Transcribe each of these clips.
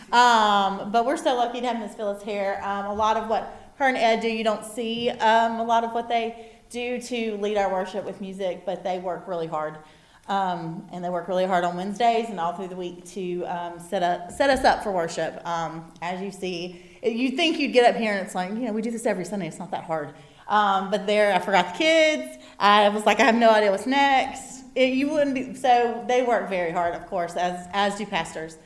But we're so lucky to have Miss Phyllis here. A lot of what her and Ed do, you don't see a lot of what they do to lead our worship with music, but they work really hard. And they work really hard on Wednesdays and all through the week to set us up for worship. As you see, you think you'd get up here and it's like, we do this every Sunday. It's not that hard. But there, I forgot the kids. I was like, I have no idea what's next. You wouldn't be, so they work very hard, of course, as do pastors.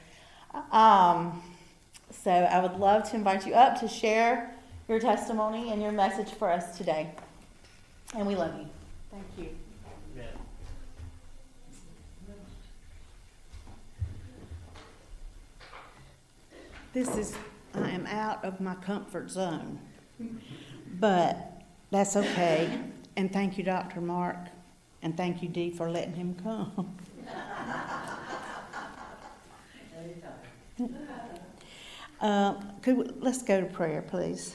So I would love to invite you up to share your testimony and your message for us today. And we love you. Thank you. I am out of my comfort zone, but that's okay. And thank you, Dr. Mark, and thank you, Dee, for letting him come. Let's go to prayer, please.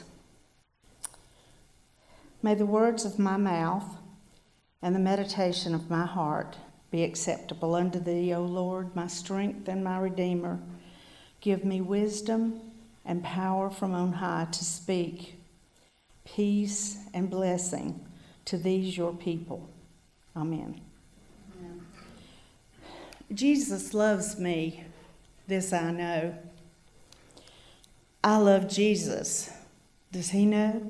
May the words of my mouth and the meditation of my heart be acceptable unto thee, O Lord, my strength and my Redeemer. Give me wisdom and power from on high to speak peace and blessing to these your people. Amen. Amen. Jesus loves me, this I know. I love Jesus. Does he know?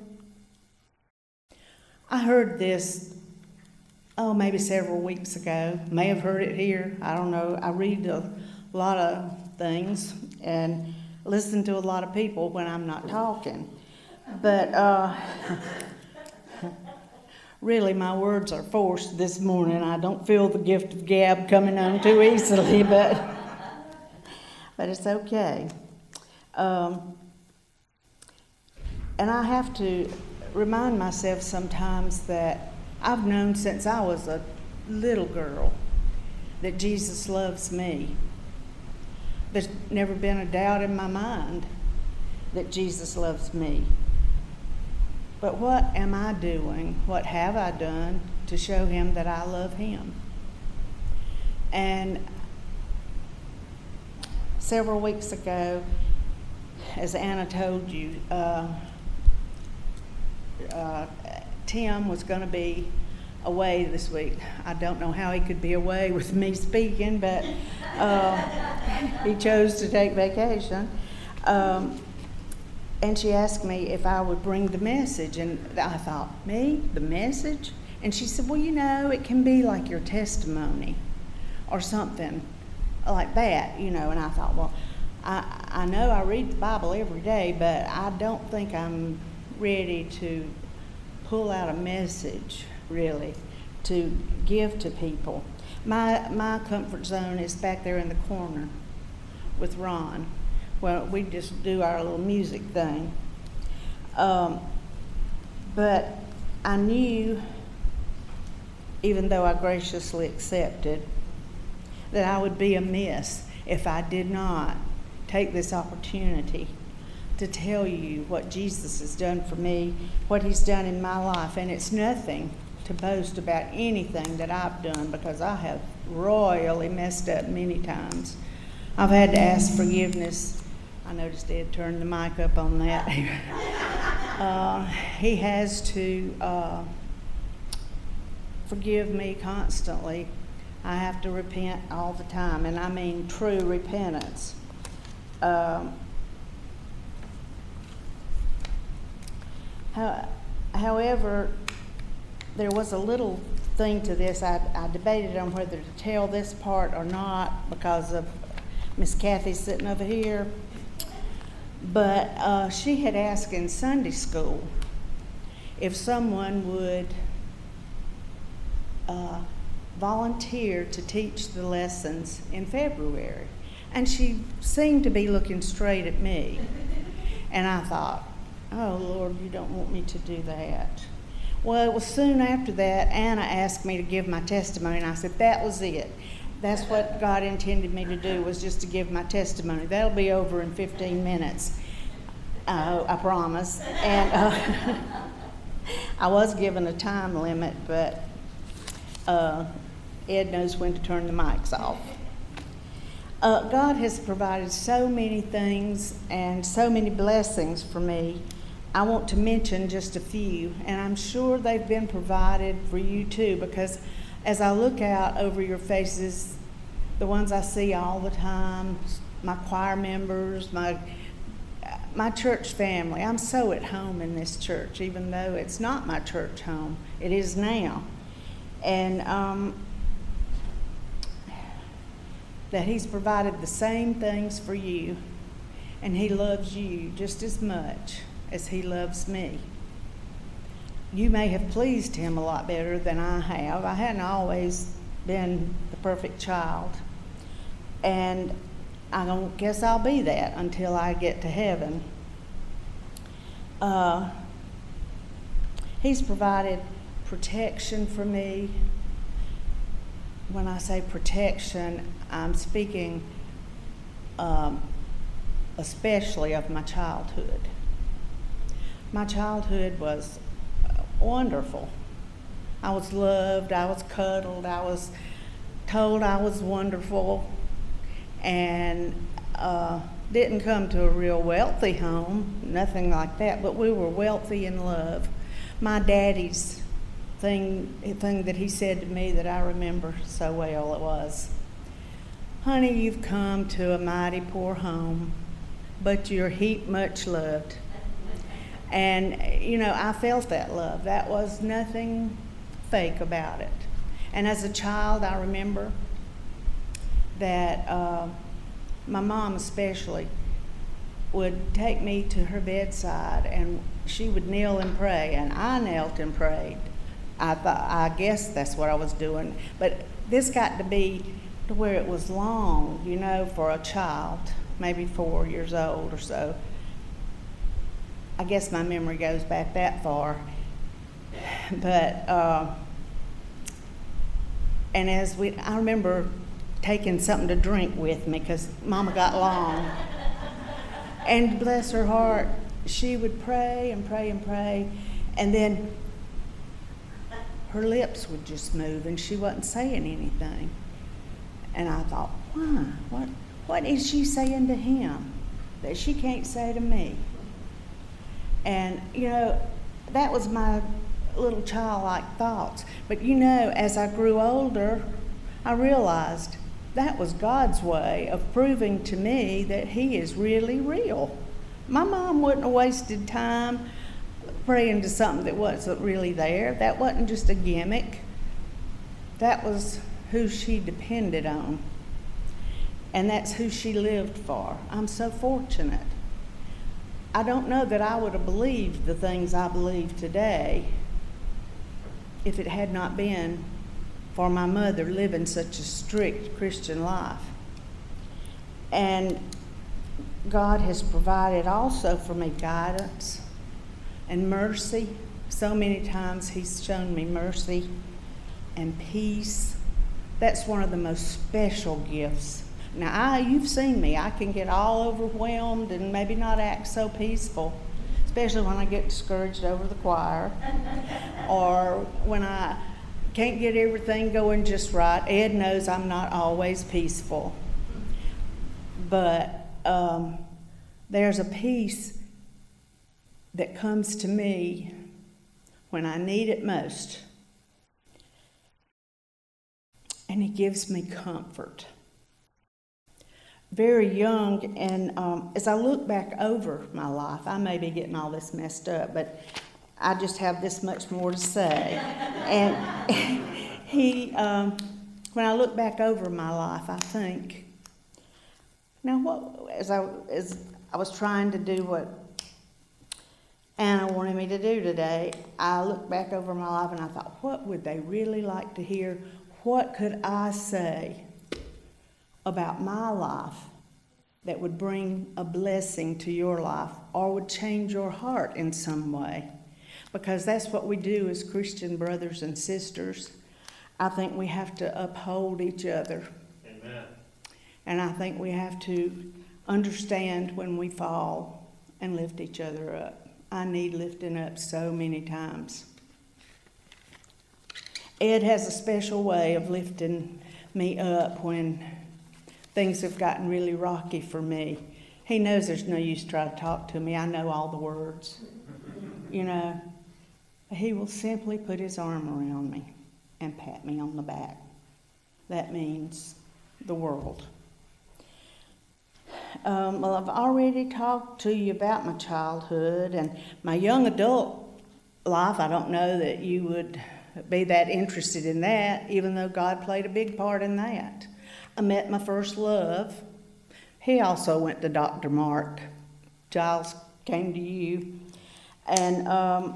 I heard this, maybe several weeks ago. May have heard it here. I don't know. I read a lot of things and listen to a lot of people when I'm not talking. But really, my words are forced this morning. I don't feel the gift of gab coming on too easily, but it's okay. And I have to remind myself sometimes that I've known since I was a little girl that Jesus loves me. There's never been a doubt in my mind that Jesus loves me. But what am I doing? What have I done to show him that I love him? And several weeks ago, as Anna told you, Tim was going to be away this week. I don't know how he could be away with me speaking, but he chose to take vacation. And she asked me if I would bring the message, and I thought, me? The message? And she said, well, it can be like your testimony or something like that, And I thought, well, I know I read the Bible every day, but I don't think I'm ready to pull out a message, really, to give to people. My comfort zone is back there in the corner with Ron. Well, we just do our little music thing. But I knew, even though I graciously accepted, that I would be amiss if I did not take this opportunity to tell you what Jesus has done for me, what he's done in my life. And it's nothing to boast about anything that I've done, because I have royally messed up many times. I've had to ask forgiveness. I noticed Ed turned the mic up on that. He has to forgive me constantly. I have to repent all the time, and I mean true repentance. However, there was a little thing to this. I debated on whether to tell this part or not because of Miss Kathy sitting over here. But she had asked in Sunday school if someone would volunteer to teach the lessons in February. And she seemed to be looking straight at me. And I thought, oh, Lord, you don't want me to do that. Well, it was soon after that, Anna asked me to give my testimony, and I said, that was it. That's what God intended me to do, was just to give my testimony. That'll be over in 15 minutes, I promise. And I was given a time limit, but Ed knows when to turn the mics off. God has provided so many things and so many blessings for me. I want to mention just a few, and I'm sure they've been provided for you too, because as I look out over your faces, the ones I see all the time, my choir members, my church family, I'm so at home in this church, even though it's not my church home. It is now. And that He's provided the same things for you, and He loves you just as much as He loves me. You may have pleased Him a lot better than I have. I hadn't always been the perfect child, and I don't guess I'll be that until I get to heaven. He's provided protection for me. When I say protection, I'm speaking especially of my childhood. My childhood was wonderful. I was loved, I was cuddled, I was told I was wonderful, and didn't come to a real wealthy home, nothing like that, but we were wealthy in love. My daddy's thing that he said to me that I remember so well, it was, "Honey, you've come to a mighty poor home, but you're heap much loved." And, I felt that love. That was nothing fake about it. And as a child, I remember that my mom especially would take me to her bedside, and she would kneel and pray, and I knelt and prayed. I guess that's what I was doing. But this got to be to where it was long, for a child, maybe 4 years old or so. I guess my memory goes back that far. But, and I remember taking something to drink with me because Mama got long. And bless her heart, she would pray and pray and pray, and then her lips would just move and she wasn't saying anything. And I thought, why? What is she saying to him that she can't say to me? And, that was my little childlike thoughts. But, as I grew older, I realized that was God's way of proving to me that He is really real. My mom wouldn't have wasted time praying to something that wasn't really there. That wasn't just a gimmick. That was who she depended on. And that's who she lived for. I'm so fortunate. I don't know that I would have believed the things I believe today if it had not been for my mother living such a strict Christian life. And God has provided also for me guidance and mercy. So many times He's shown me mercy and peace. That's one of the most special gifts. Now, you've seen me. I can get all overwhelmed and maybe not act so peaceful, especially when I get discouraged over the choir or when I can't get everything going just right. Ed knows I'm not always peaceful. But there's a peace that comes to me when I need it most. And He gives me comfort. Very young, and as I look back over my life, I may be getting all this messed up, but I just have this much more to say. And when I look back over my life, I think, as I was trying to do what Anna wanted me to do today, I looked back over my life and I thought, what would they really like to hear? What could I say about my life that would bring a blessing to your life or would change your heart in some way? Because that's what we do as Christian brothers and sisters. I think we have to uphold each other. Amen. And I think we have to understand when we fall and lift each other up. I need lifting up so many times. Ed has a special way of lifting me up when things have gotten really rocky for me. He knows there's no use trying to talk to me. I know all the words, you know. He will simply put his arm around me and pat me on the back. That means the world. Well, I've already talked to you about my childhood and my young adult life. I don't know that you would be that interested in that, even though God played a big part in that. I met my first love. He also went to Dr. Mark. Giles came to you. And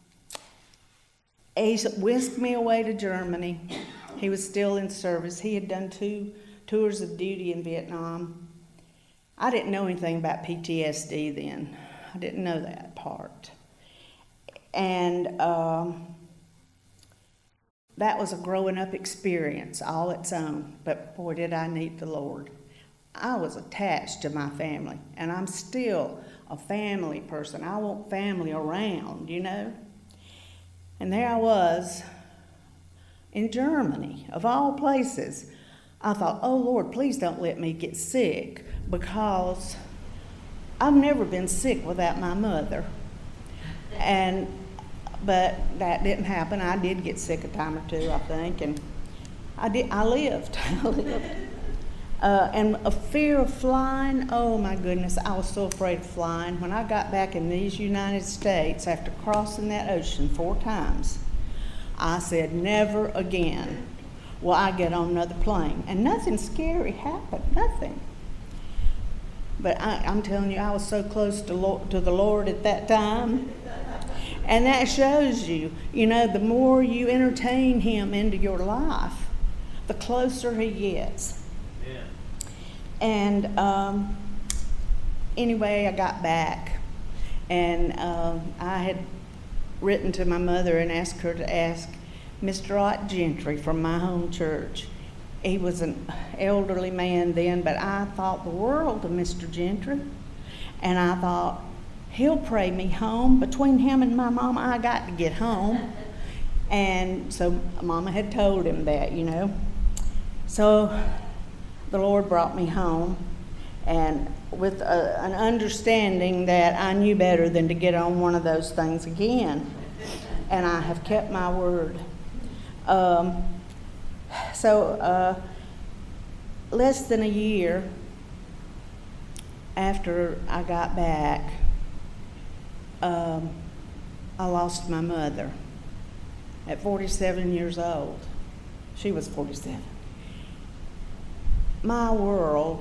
he whisked me away to Germany. He was still in service. He had done 2 tours of duty in Vietnam. I didn't know anything about PTSD then. I didn't know that part. And that was a growing up experience all its own. But boy, did I need the Lord. I was attached to my family, and I'm still a family person. I want family around, you know. And there I was in Germany, of all places. I thought, oh Lord, please don't let me get sick, because I've never been sick without my mother. But that didn't happen. I did get sick a time or two, I think, and I lived. And a fear of flying, oh my goodness, I was so afraid of flying. When I got back in these United States, after crossing that ocean 4 times, I said, never again will I get on another plane. And nothing scary happened, nothing. But I'm telling you, I was so close to the Lord at that time. And that shows you, you know, the more you entertain Him into your life, the closer He gets. Yeah. And anyway, I got back, and I had written to my mother and asked her to ask Mr. Ott Gentry from my home church. He was an elderly man then, but I thought the world of Mr. Gentry, and I thought, he'll pray me home. Between him and my mama, I got to get home. And so Mama had told him that, you know. So the Lord brought me home, and with an understanding that I knew better than to get on one of those things again. And I have kept my word. So less than a year after I got back, I lost my mother at 47 years old. She was 47. My world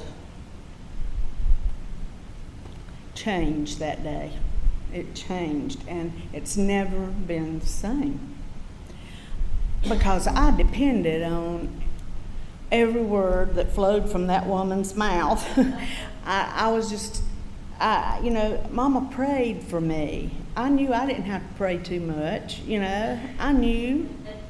changed that day. It changed, and it's never been the same. Because I depended on every word that flowed from that woman's mouth. I was just, you know, Mama prayed for me. I knew I didn't have to pray too much, you know. I knew.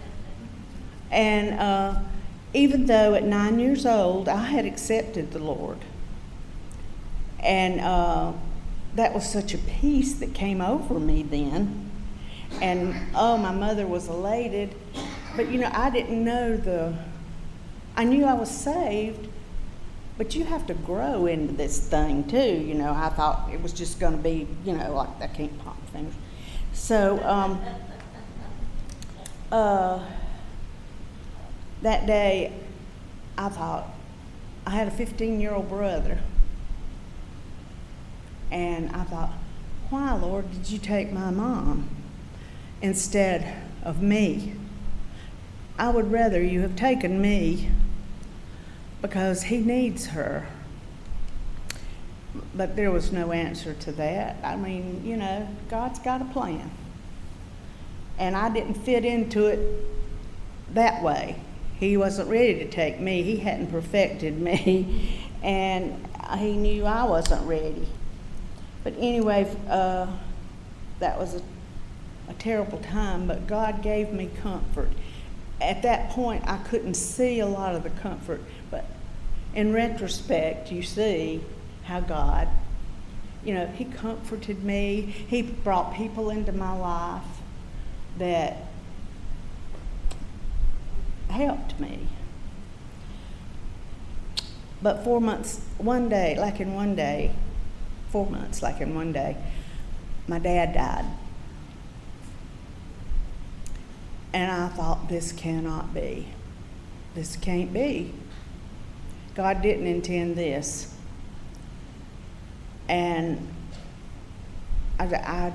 And even though at 9 years old, I had accepted the Lord. And that was such a peace that came over me then. And, oh, my mother was elated. But, you know, I didn't know I knew I was saved, but you have to grow into this thing too. You know, I thought it was just going to be, you know, like I can't pop my fingers. So that day, I thought, I had a 15-year-old brother. And I thought, why, Lord, did you take my mom instead of me? I would rather you have taken me, because he needs her. But there was no answer to that. I mean, you know, God's got a plan. And I didn't fit into it that way. He wasn't ready to take me. He hadn't perfected me. And he knew I wasn't ready. But anyway, that was a terrible time, but God gave me comfort. At that point, I couldn't see a lot of the comfort, but in retrospect, you see how God, you know, He comforted me. He brought people into my life that helped me. But 4 months, one day, like in one day, 4 months, like in one day, my dad died. And I thought, this cannot be. This can't be. God didn't intend this. And I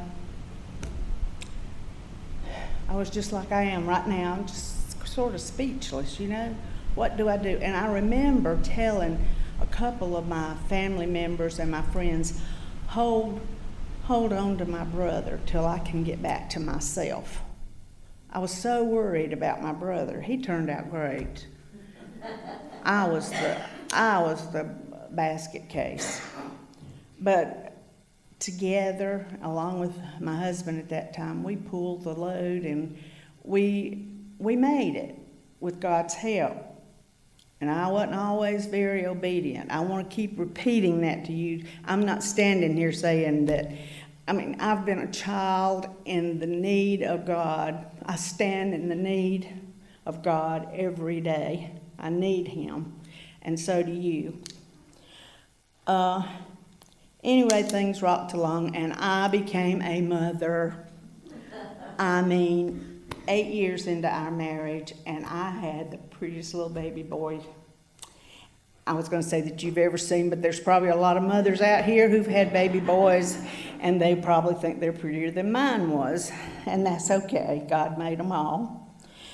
was just like I am right now. I'm just sort of speechless, you know. What do I do? And I remember telling a couple of my family members and my friends, hold on to my brother till I can get back to myself. I was so worried about my brother. He turned out great. I was the basket case. But together, along with my husband at that time, we pulled the load, and we made it with God's help. And I wasn't always very obedient. I want to keep repeating that to you. I'm not standing here saying that. I've been a child in the need of God. I stand in the need of God every day. I need Him, and so do you. Anyway, things rocked along, and I became a mother. 8 years into our marriage, and I had the prettiest little baby boy I was going to say that you've ever seen, but there's probably a lot of mothers out here who've had baby boys, and they probably think they're prettier than mine was, and that's okay. God made them all.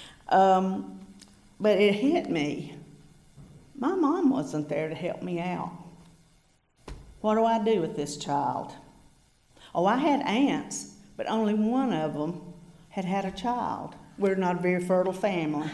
But it hit me. My mom wasn't there to help me out. What do I do with this child? Oh, I had aunts, but only one of them had had a child. We're not a very fertile family.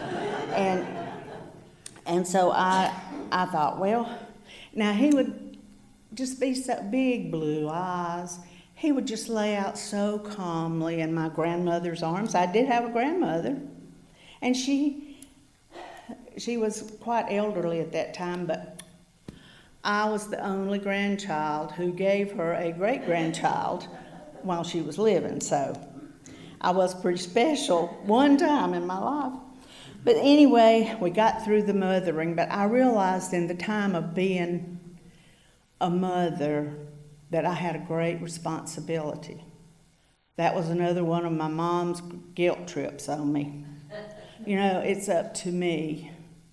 And so I thought, well, now he would just be so big blue eyes. He would just lay out so calmly in my grandmother's arms. I did have a grandmother, and she was quite elderly at that time, but I was the only grandchild who gave her a great-grandchild while she was living, so I was pretty special one time in my life. But anyway, we got through the mothering, but I realized in the time of being a mother that I had a great responsibility. That was another one of my mom's guilt trips on me. You know, it's up to me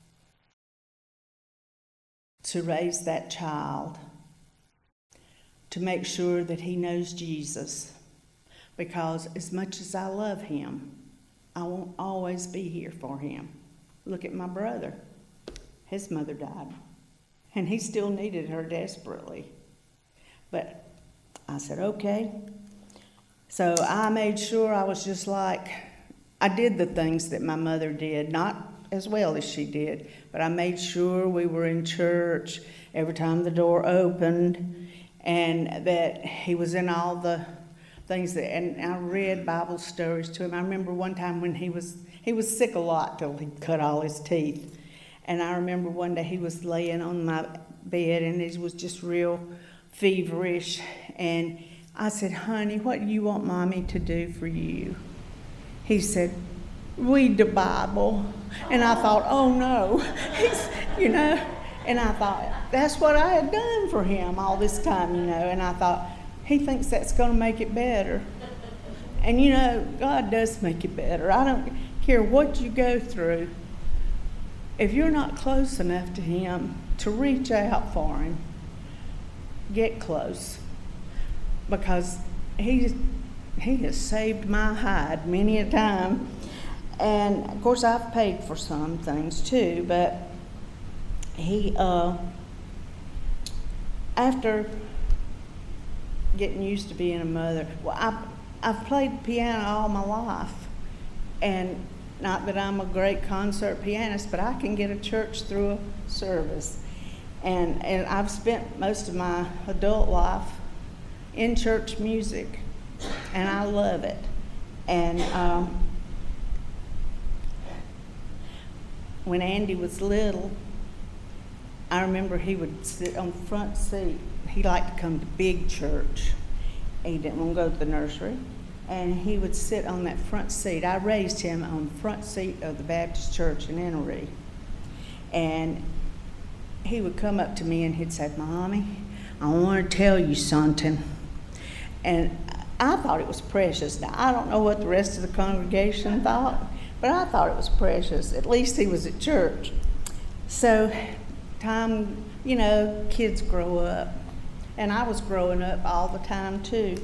to raise that child, to make sure that he knows Jesus, because as much as I love him, I won't always be here for him. Look at my brother. His mother died, and he still needed her desperately. But I said, okay. So I made sure I was just like, I did the things that my mother did, not as well as she did, but I made sure we were in church every time the door opened, and that he was in all the things that, and I read Bible stories to him. I remember one time when he was sick a lot till he cut all his teeth. And I remember one day he was laying on my bed and he was just real feverish. And I said, honey, what do you want Mommy to do for you? He said, read the Bible. And I thought, oh no, and I thought, that's what I had done for him all this time, and I thought, he thinks that's going to make it better. And God does make it better. I don't care what you go through. If you're not close enough to him to reach out for him, get close. Because he has saved my hide many a time. And of course I've paid for some things too, but he, after getting used to being a mother. Well, I've played piano all my life, and not that I'm a great concert pianist, but I can get a church through a service. And I've spent most of my adult life in church music, and I love it. And when Andy was little, I remember he would sit on the front seat. He liked to come to big church. He didn't want to go to the nursery. And he would sit on that front seat. I raised him on the front seat of the Baptist church in Ennery. And he would come up to me and he'd say, "Mommy, I want to tell you something." And I thought it was precious. Now, I don't know what the rest of the congregation thought, but I thought it was precious. At least he was at church. So, time, kids grow up. And I was growing up all the time, too.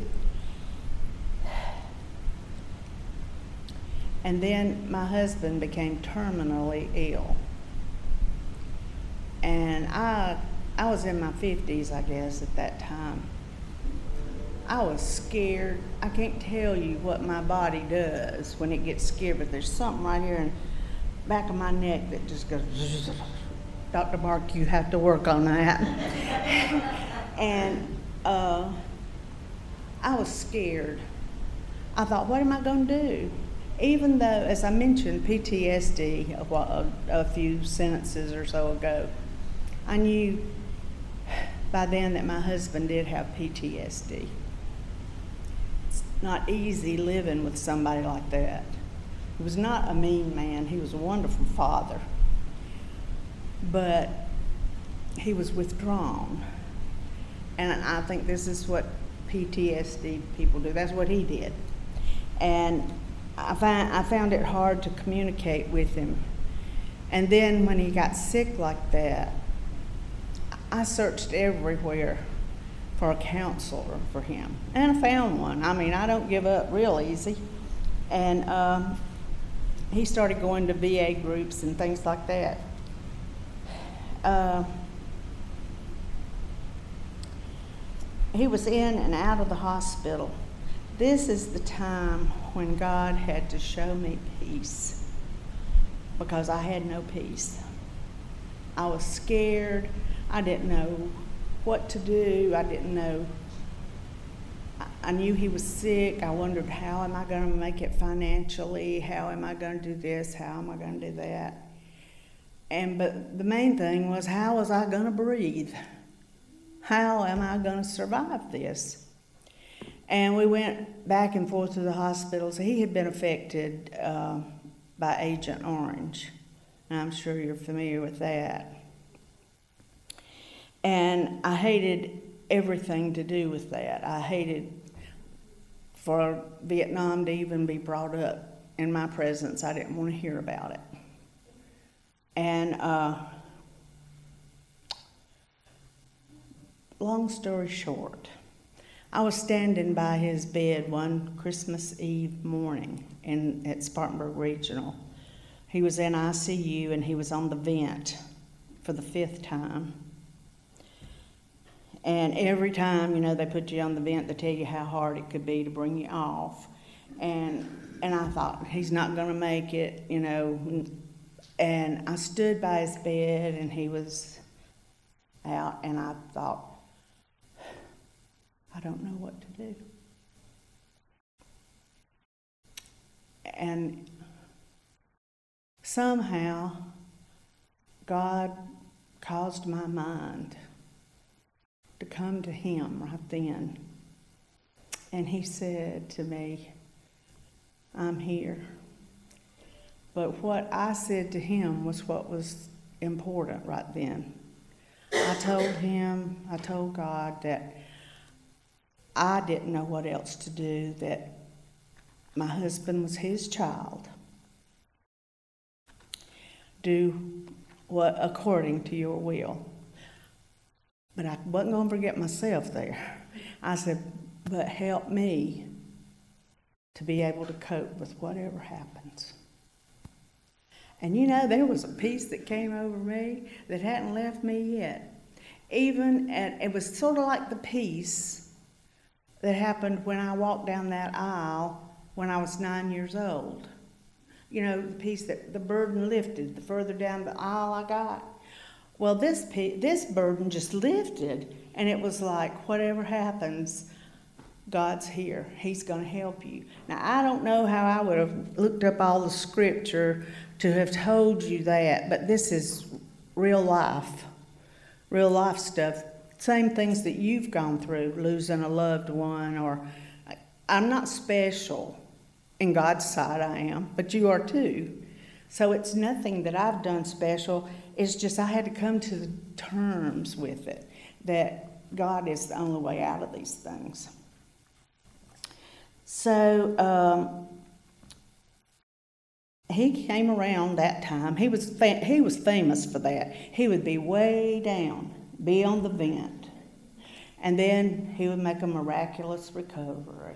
And then my husband became terminally ill. And I was in my 50s, I guess, at that time. I was scared. I can't tell you what my body does when it gets scared, but there's something right here in the back of my neck that just goes, Dr. Mark, you have to work on that. And I was scared. I thought, what am I going to do? Even though, as I mentioned, PTSD a few sentences or so ago, I knew by then that my husband did have PTSD. It's not easy living with somebody like that. He was not a mean man. He was a wonderful father. But he was withdrawn. And I think this is what PTSD people do. That's what he did. And I found it hard to communicate with him. And then when he got sick like that, I searched everywhere for a counselor for him. And I found one. I mean, I don't give up real easy. And he started going to VA groups and things like that. He was in and out of the hospital. This is the time when God had to show me peace, because I had no peace. I was scared. I didn't know what to do. I didn't know. I knew he was sick. I wondered, how am I going to make it financially? How am I going to do this? How am I going to do that? But the main thing was, how was I going to breathe? How am I going to survive this? And we went back and forth to the hospitals. He had been affected by Agent Orange. And I'm sure you're familiar with that. And I hated everything to do with that. I hated for Vietnam to even be brought up in my presence. I didn't want to hear about it. And long story short, I was standing by his bed one Christmas Eve morning at Spartanburg Regional. He was in ICU and he was on the vent for the 5th time. And every time, they put you on the vent, they tell you how hard it could be to bring you off. And I thought, he's not going to make it, And I stood by his bed and he was out, and I thought, I don't know what to do. And somehow God caused my mind to come to him right then. And he said to me, I'm here. But what I said to him was what was important right then. I told God that I didn't know what else to do, that my husband was his child. Do what according to your will. But I wasn't going to forget myself there. I said, but help me to be able to cope with whatever happens. And there was a peace that came over me that hadn't left me yet. It was sort of like the peace that happened when I walked down that aisle when I was 9 years old. The peace that the burden lifted the further down the aisle I got. Well, this burden just lifted, and it was like, whatever happens, God's here. He's going to help you. Now, I don't know how I would have looked up all the scripture to have told you that, but this is real life stuff. Same things that you've gone through, losing a loved one, or I'm not special. In God's sight I am, but you are too. So it's nothing that I've done special. It's just I had to come to the terms with it, that God is the only way out of these things. So he came around that time. He was famous for that. He would be way down, be on the vent, and then he would make a miraculous recovery.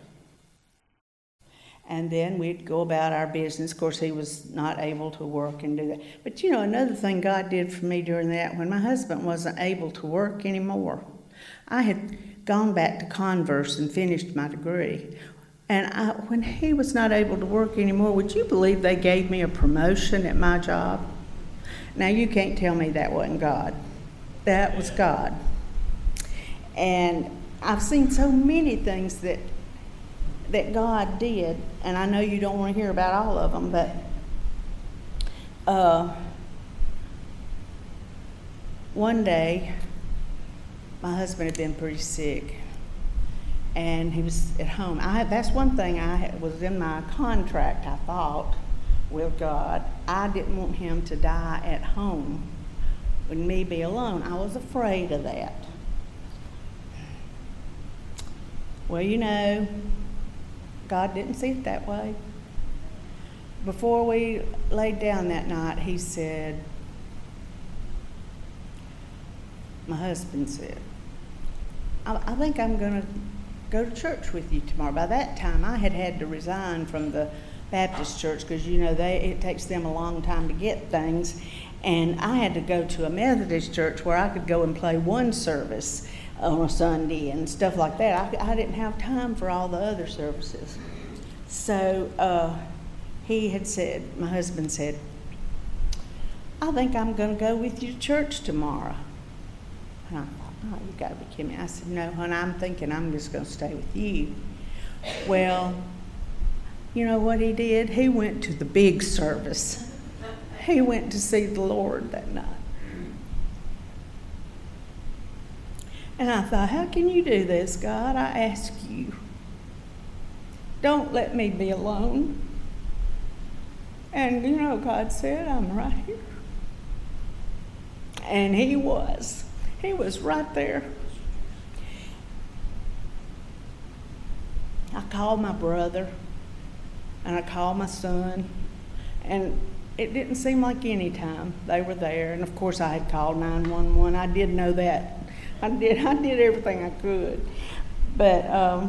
And then we'd go about our business. Of course, he was not able to work and do that. But you know, another thing God did for me during that, when my husband wasn't able to work anymore, I had gone back to Converse and finished my degree. And when he was not able to work anymore, would you believe they gave me a promotion at my job? Now, you can't tell me that wasn't God. That was God. And I've seen so many things that God did, and I know you don't want to hear about all of them, but one day, my husband had been pretty sick, and he was at home. That's one thing was in my contract, I thought, with God. I didn't want him to die at home with me be alone. I was afraid of that. Well, you know, God didn't see it that way. Before we laid down that night, he said, my husband said, I think I'm going to go to church with you tomorrow. By that time, I had to resign from the Baptist church because, you know, it takes them a long time to get things. And I had to go to a Methodist church where I could go and play one service on a Sunday and stuff like that. I didn't have time for all the other services. So he had said, my husband said, I think I'm going to go with you to church tomorrow. And I thought, oh, you got to be kidding me. I said, no, hon, I'm thinking I'm just going to stay with you. Well, you know what he did? He went to the big service. He went to see the Lord that night. And I thought, how can you do this, God? I ask you. Don't let me be alone. And you know, God said, I'm right here. And he was. He was right there. I called my brother, and I called my son, and it didn't seem like any time they were there. And of course, I had called 911. I did know that. I did everything I could. But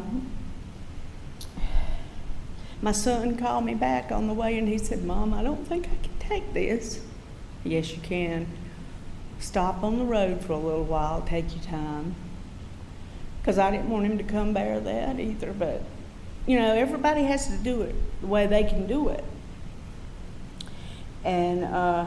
my son called me back on the way, and he said, Mom, I don't think I can take this. Yes, you can. Stop on the road for a little while, take your time. Because I didn't want him to come bear that either. But, you know, everybody has to do it the way they can do it. And,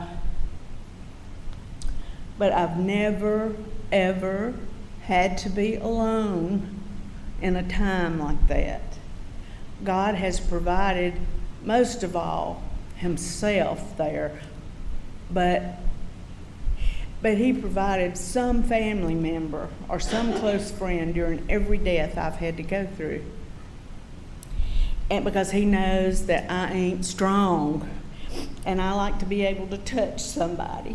but I've never, ever had to be alone in a time like that. God has provided, most of all, himself there. But he provided some family member or some close friend during every death I've had to go through. And because he knows that I ain't strong, and I like to be able to touch somebody.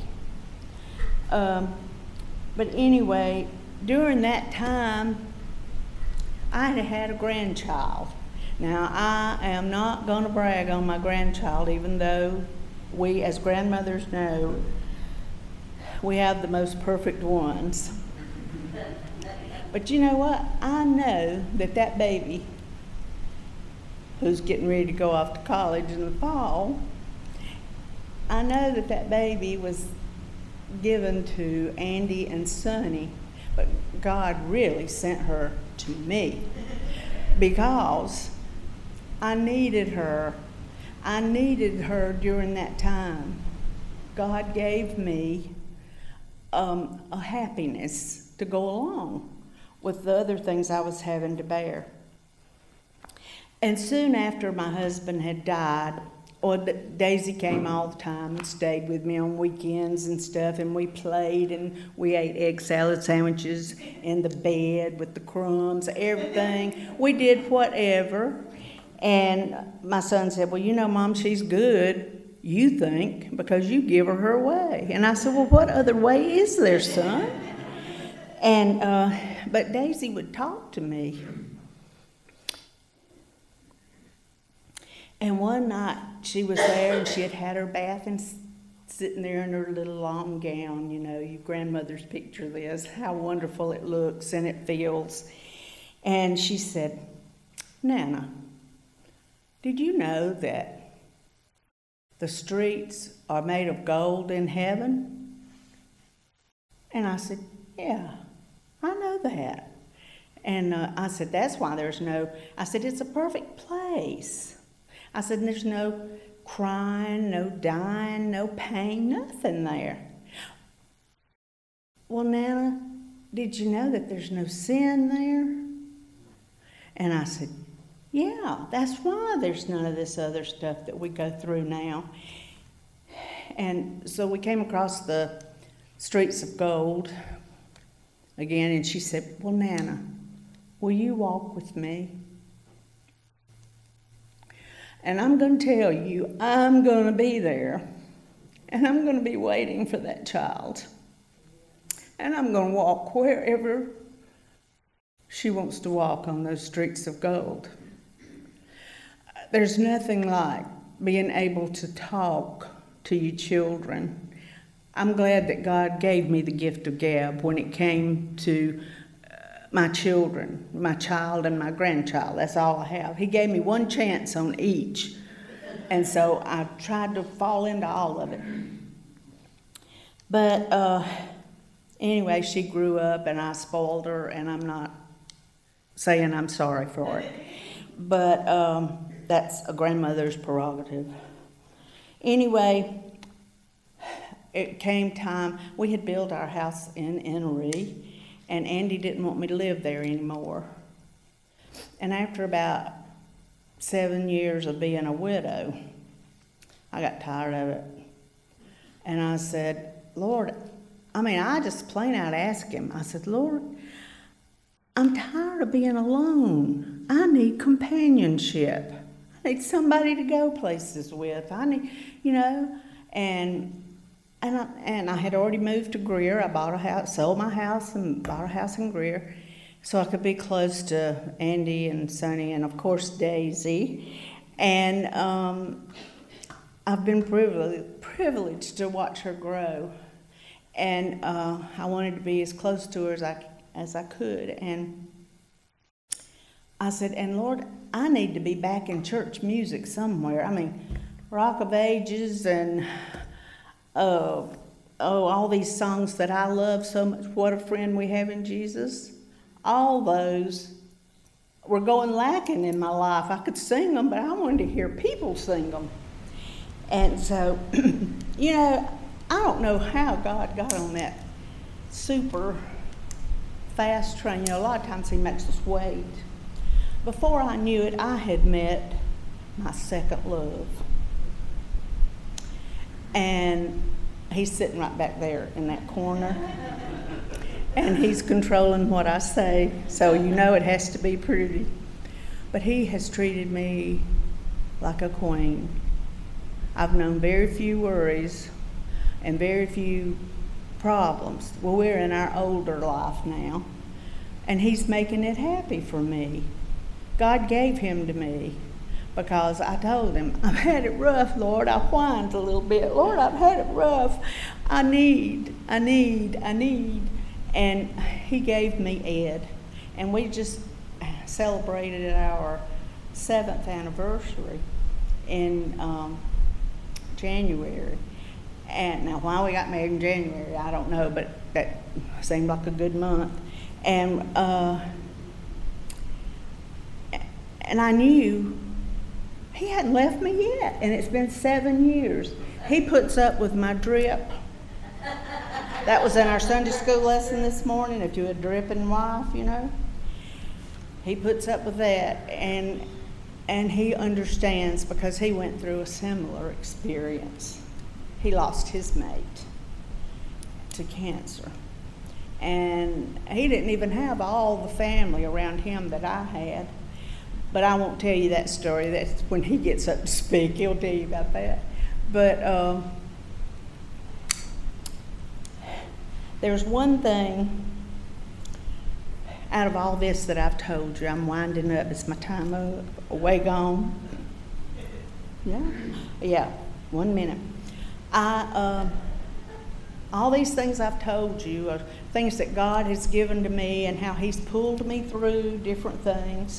But anyway, during that time, I had a grandchild. Now, I am not going to brag on my grandchild, even though we, as grandmothers, know we have the most perfect ones. But you know what? I know that baby, who's getting ready to go off to college in the fall, I know that baby was given to Andy and Sonny, but God really sent her to me because I needed her. I needed her during that time. God gave me a happiness to go along with the other things I was having to bear. And soon after my husband had died, Daisy came all the time and stayed with me on weekends and stuff, and we played and we ate egg salad sandwiches in the bed with the crumbs, everything. We did whatever. And my son said, well, you know, Mom, she's good. You think, because you give her away. And I said, well, what other way is there, son? And, but Daisy would talk to me. And one night she was there and she had had her bath and sitting there in her little long gown, you know, your grandmother's picture this, how wonderful it looks and it feels. And she said, Nana, did you know that the streets are made of gold in heaven? And I said, yeah, I know that. And I said, that's why I said, it's a perfect place. I said, there's no crying, no dying, no pain, nothing there. Well, Nana, did you know that there's no sin there? And I said, yeah, that's why there's none of this other stuff that we go through now. And so we came across the streets of gold again, and she said, well, Nana, will you walk with me? And I'm going to tell you, I'm going to be there, and I'm going to be waiting for that child. And I'm going to walk wherever she wants to walk on those streets of gold. There's nothing like being able to talk to your children. I'm glad that God gave me the gift of gab when it came to my children, my child and my grandchild. That's all I have. He gave me one chance on each. And so I tried to fall into all of it. But anyway, she grew up and I spoiled her, and I'm not saying I'm sorry for it. But that's a grandmother's prerogative. Anyway, it came time. We had built our house in Ennery, and Andy didn't want me to live there anymore. And after about 7 years of being a widow, I got tired of it. And I said, Lord, I just plain out asked him. I said, Lord, I'm tired of being alone. I need companionship. I need somebody to go places with. I need, and I had already moved to Greer. I bought a house, sold my house, and bought a house in Greer, so I could be close to Andy and Sonny, and of course Daisy. And I've been privileged to watch her grow, and I wanted to be as close to her as I could. And I said, and Lord, I need to be back in church music somewhere. Rock of Ages and all these songs that I love so much. What a Friend We Have in Jesus. All those were going lacking in my life. I could sing them, but I wanted to hear people sing them. And so, I don't know how God got on that super fast train. A lot of times he makes us wait. Before I knew it, I had met my second love. And he's sitting right back there in that corner. And he's controlling what I say, so it has to be pretty. But he has treated me like a queen. I've known very few worries and very few problems. Well, we're in our older life now, and he's making it happy for me. God gave him to me because I told him, I've had it rough, Lord. I whined a little bit. Lord, I've had it rough. I need. And he gave me Ed. And we just celebrated our 7th anniversary in January. And now why we got married in January, I don't know, but that seemed like a good month. And I knew he hadn't left me yet, and it's been 7 years. He puts up with my drip. That was in our Sunday school lesson this morning, if you're a dripping wife, He puts up with that, and he understands because he went through a similar experience. He lost his mate to cancer. And he didn't even have all the family around him that I had. But I won't tell you that story. That's when he gets up to speak, he'll tell you about that. But there's one thing out of all this that I've told you. I'm winding up. Is my time up? Way gone? Yeah, 1 minute. All these things I've told you are things that God has given to me and how He's pulled me through different things.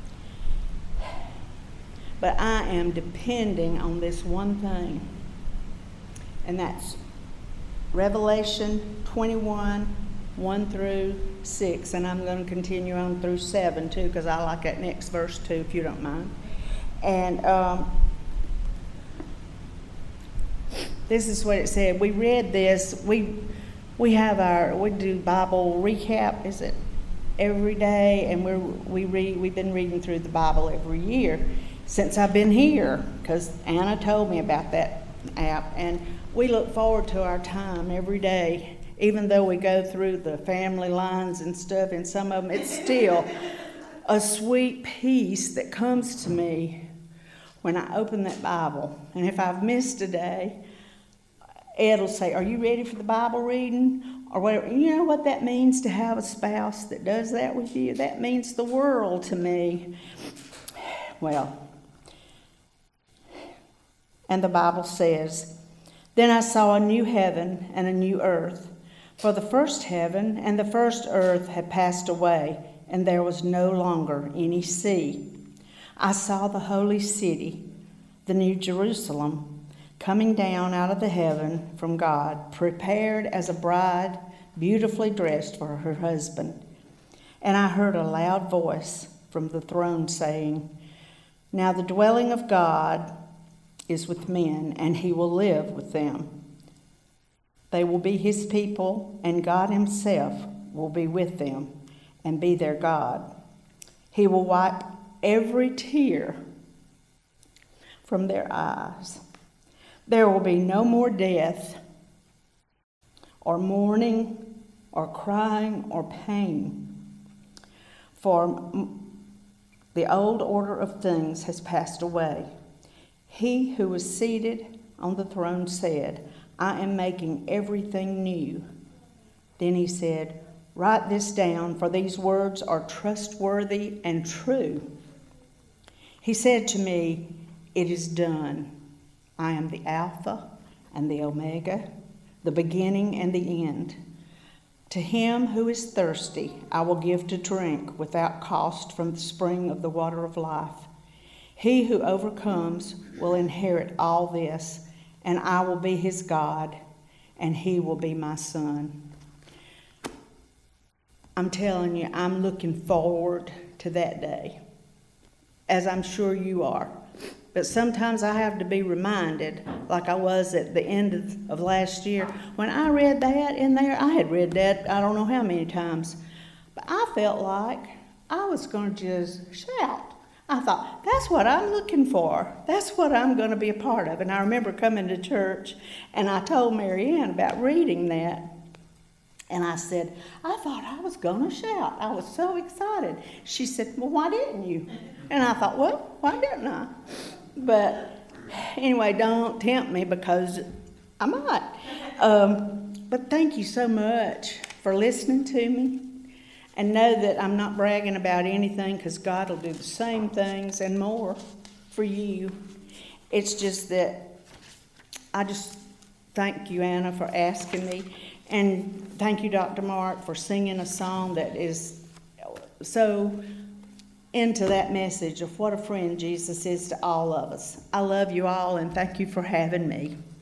But I am depending on this one thing, and that's Revelation 21, 1 through 6. And I'm going to continue on through 7 too, because I like that next verse too, if you don't mind. And this is what it said. We read this. We do Bible recap, is it, every day, and we've been reading through the Bible every year since I've been here, because Anna told me about that app, and we look forward to our time every day, even though we go through the family lines and stuff, and some of them, it's still a sweet peace that comes to me when I open that Bible. And if I've missed a day, Ed will say, "Are you ready for the Bible reading?" Or whatever. You know what that means to have a spouse that does that with you? That means the world to me. Well, and the Bible says, "Then I saw a new heaven and a new earth. For the first heaven and the first earth had passed away, and there was no longer any sea. I saw the holy city, the new Jerusalem, coming down out of the heaven from God, prepared as a bride beautifully dressed for her husband. And I heard a loud voice from the throne saying, 'Now the dwelling of God is with men, and He will live with them. They will be His people, and God Himself will be with them and be their God. He will wipe every tear from their eyes. There will be no more death, or mourning, or crying, or pain. For the old order of things has passed away.' He who was seated on the throne said, 'I am making everything new.' Then He said, 'Write this down, for these words are trustworthy and true.' He said to me, 'It is done. I am the Alpha and the Omega, the beginning and the end. To him who is thirsty, I will give to drink without cost from the spring of the water of life. He who overcomes will inherit all this, and I will be his God, and he will be my son.'" I'm telling you, I'm looking forward to that day, as I'm sure you are. But sometimes I have to be reminded, like I was at the end of last year. When I read that in there, I had read that I don't know how many times. But I felt like I was going to just shout. I thought, that's what I'm looking for. That's what I'm going to be a part of. And I remember coming to church, and I told Mary Ann about reading that. And I said, I thought I was going to shout. I was so excited. She said, "Well, why didn't you?" And I thought, well, why didn't I? But anyway, don't tempt me, because I might. But thank you so much for listening to me. And know that I'm not bragging about anything, because God will do the same things and more for you. It's just that I just thank you, Anna, for asking me. And thank you, Dr. Mark, for singing a song that is so into that message of what a friend Jesus is to all of us. I love you all, and thank you for having me.